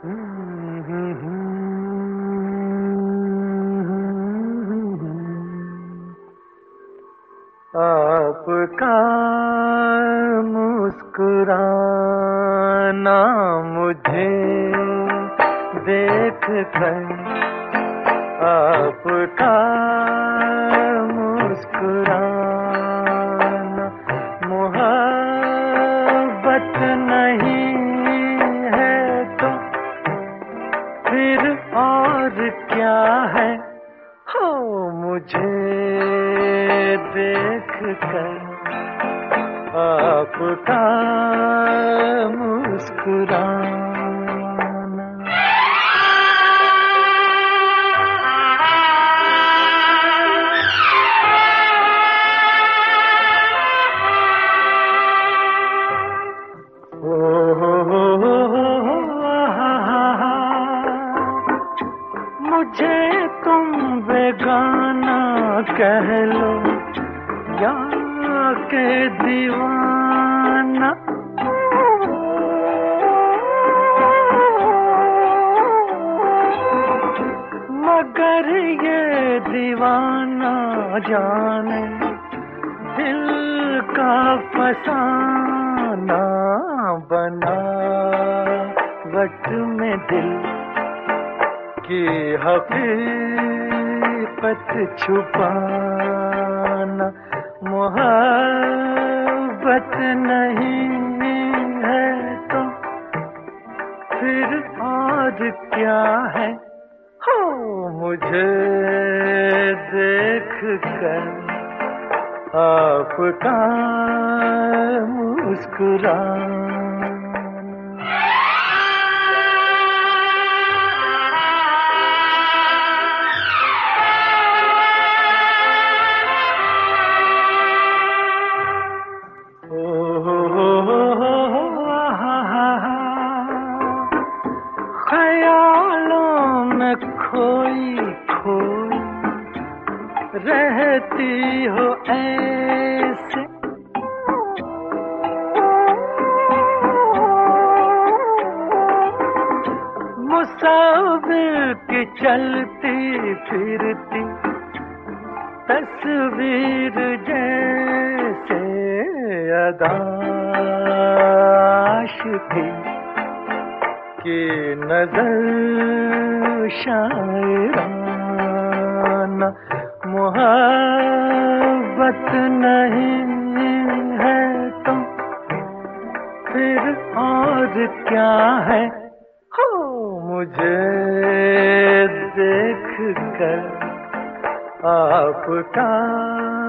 आपका मुस्कुराना मुझे देख कर, आपका मुस्कुराना मोहब्बत नहीं है तो फिर और क्या है। हो मुझे देख कर आपका मुस्कुराना। ओ मुझे तुम बेगाना कह लो या के दीवाना, मगर ये दीवाना जाने दिल का फसाना बना वट में दिल की हकीकत छुपाना मोहब्बत नहीं है तो फिर और क्या है। हो मुझे देख कर आपका मुस्कुराना। ख्यालों में खोई खोई रहती हो ऐसे, मुसाफिर की चलती फिरती तस्वीर जैसे अदाश थी कि नजर शायराना मोहब्बत नहीं है तो फिर और क्या है। हो मुझे देख कर आपका